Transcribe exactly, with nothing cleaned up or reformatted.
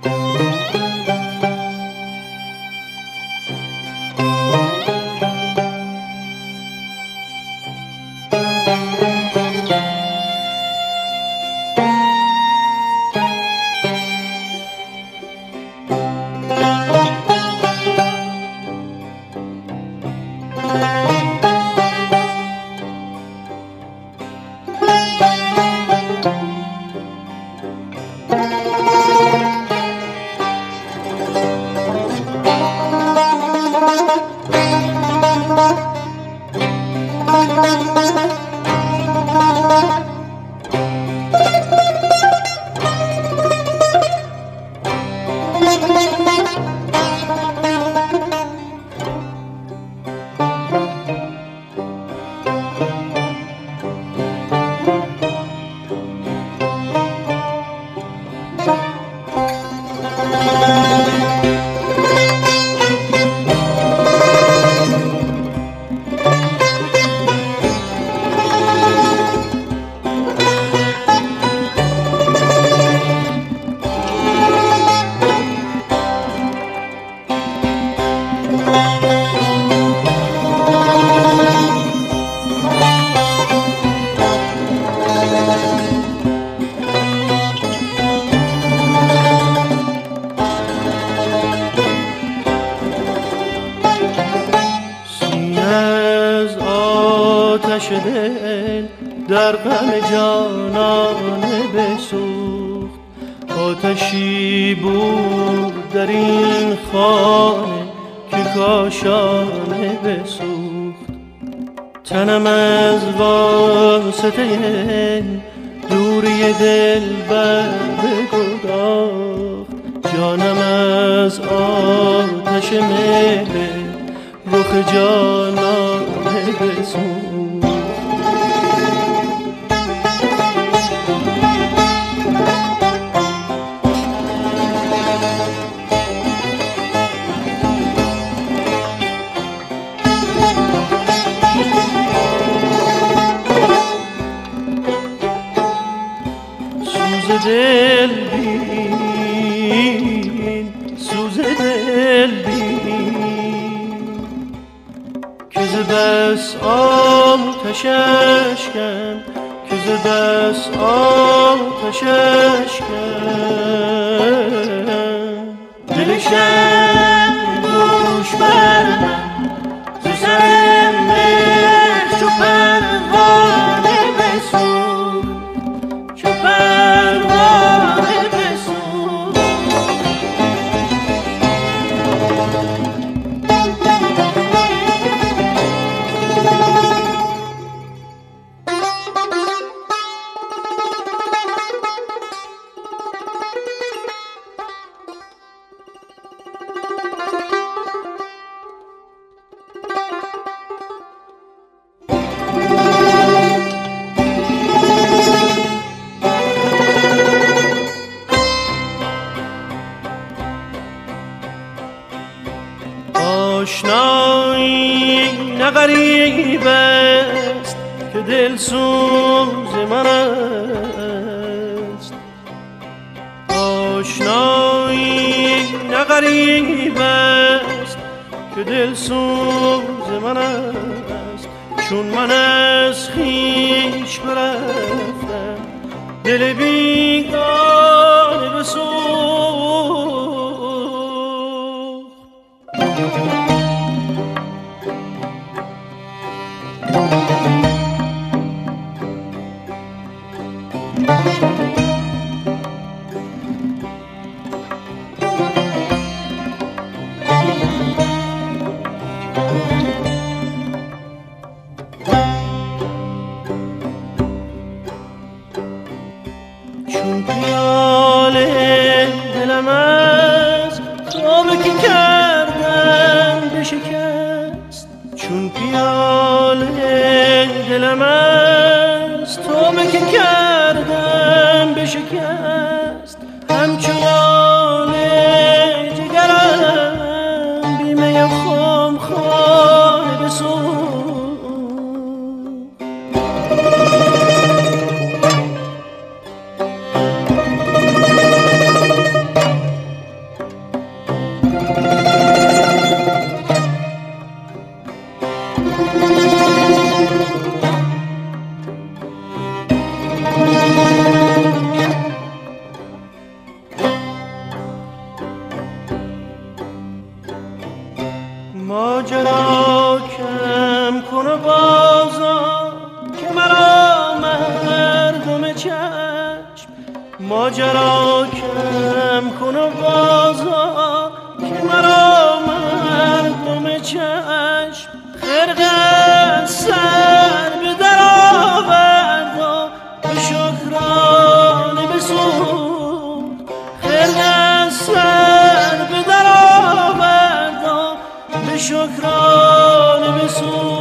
دل در غم جانانه بسوخت. آتشی بود در این خانه که کاشانه بسوخت. تنم از واسطه دوری دل بر بگداخت. جانم از آتش میل رخ جانانه بسوخت. دل بین سوز دل بین که ز بس آتش اشکم که ز بس آتش اشکم دلشم دوش بر من ز سر مهر چو پروانه بسوخت. چو پروانه بسوخت. آشنایی نه غریب است که دل سوز من است. آشنایی نه غریب است که دل سوز من است. چون من از خویش برفتم دل بیگانه بسوخت. چون پیاله دلم از خوابه که کردم بشکست. چون پیاله دلم از توبه که کردم بشکست. همچون لاله جگرم بی می خم خانه بسوخت. ماجرا کم کن و بازا که مرا مردم چشم ماجرا کم کن و بازا که مرا مردم چشم خرقه سر به در آورد و به شکرانه بسود خرقه سر به در آورد و به شکرانه بسود